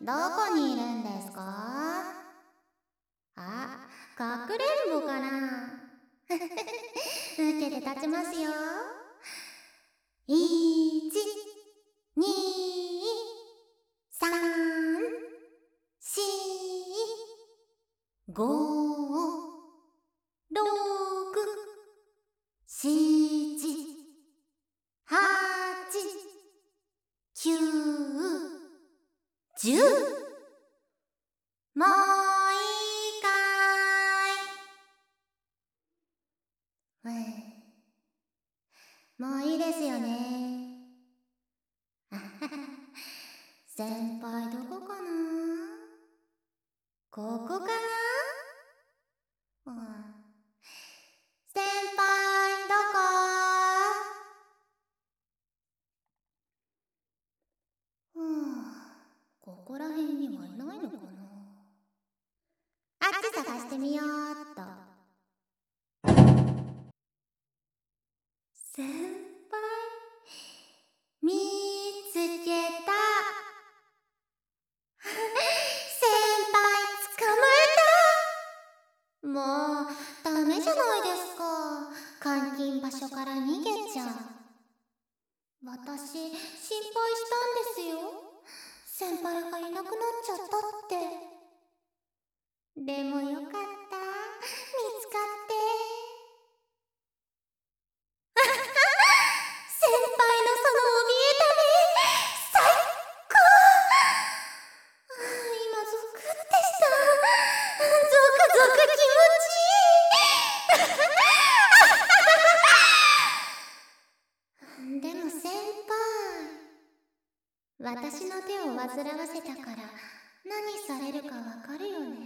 どこにいるんですか？あ、かくれんぼかな。受けて立ちますよ。1、2、3、4、5、6、7、8、9、10。もういいかい？もういいですよね。あはは。先輩どこかな？ここかな？うん。先輩どこ？ここら辺にはいないのかな？あっち探してみようっと。先輩見つけた。先輩捕まえた。もうダメじゃないですか。監禁場所から逃げちゃう。私心配したんですよ。先輩がいなくなっちゃったって。でもよかった、見つかって。先輩のその怯えた目、最高。今ゾクってした。ゾクゾク気持ちいい。でも先輩、私の手を煩わせたから何されるかわかるよね？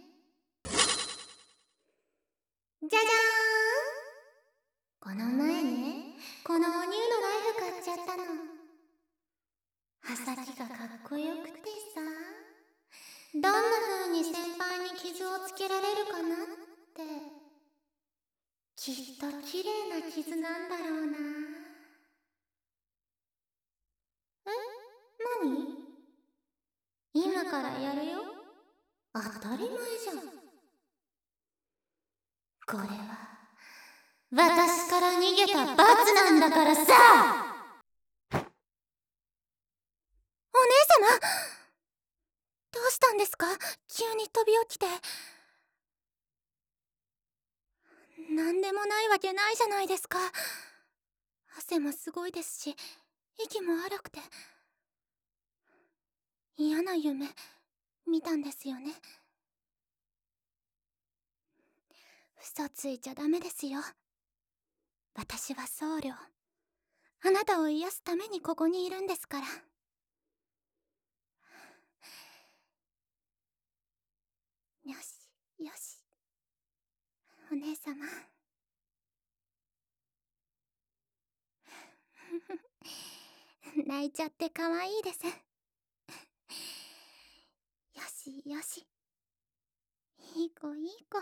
じゃじゃーん。この前ね、このお乳のナイフ買っちゃったの。刃先がかっこよくてさ、どんな風に先輩に傷をつけられるかなって。きっと綺麗な傷なんだろうな。何？今からやるよ。当たり前じゃん。これは私から逃げた罰なんだからさ。お姉様、どうしたんですか？急に飛び起きて。なんでもないわけないじゃないですか。汗もすごいですし、息も荒くて。嫌な夢見たんですよね。嘘ついちゃダメですよ。私は僧侶。あなたを癒すためにここにいるんですから。よしよし、お姉様。泣いちゃって可愛いです。よしよし、いい子いい子。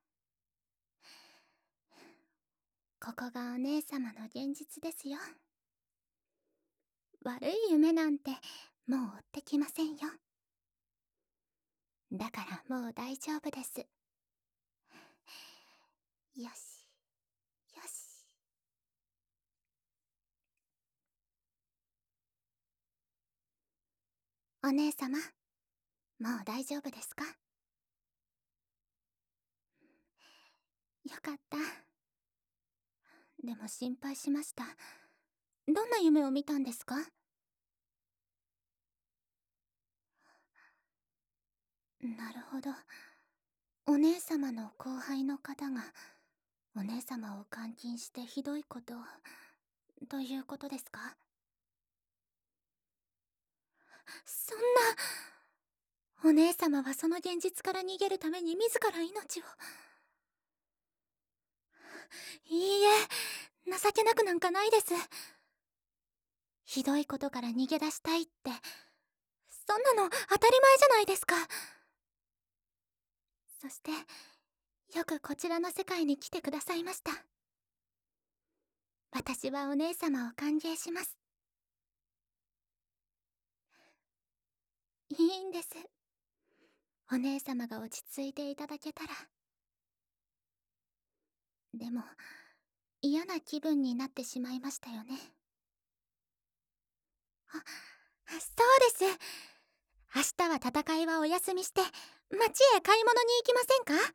ここがお姉様の現実ですよ。悪い夢なんてもう追ってきませんよ。だからもう大丈夫です。よしよし。お姉様、もう大丈夫ですか？よかった。でも心配しました。どんな夢を見たんですか？なるほど。お姉様の後輩の方がお姉様を監禁してひどいことということですか？そんな。お姉様はその現実から逃げるために自ら命を。いいえ、情けなくなんかないです。ひどいことから逃げ出したいって、そんなの当たり前じゃないですか。そしてよくこちらの世界に来てくださいました。私はお姉様を歓迎します。 いいんです。お姉様が落ち着いていただけたら。でも、嫌な気分になってしまいましたよね。そうです。明日は戦いはお休みして、街へ買い物に行きませんか？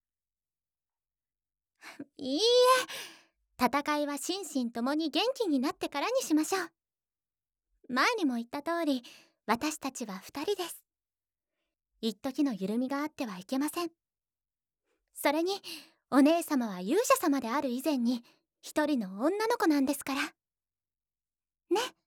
いいえ、戦いは心身ともに元気になってからにしましょう。前にも言った通り、私たちは二人です。一時の緩みがあってはいけません。それに、お姉様は勇者様である以前に、一人の女の子なんですから。ね。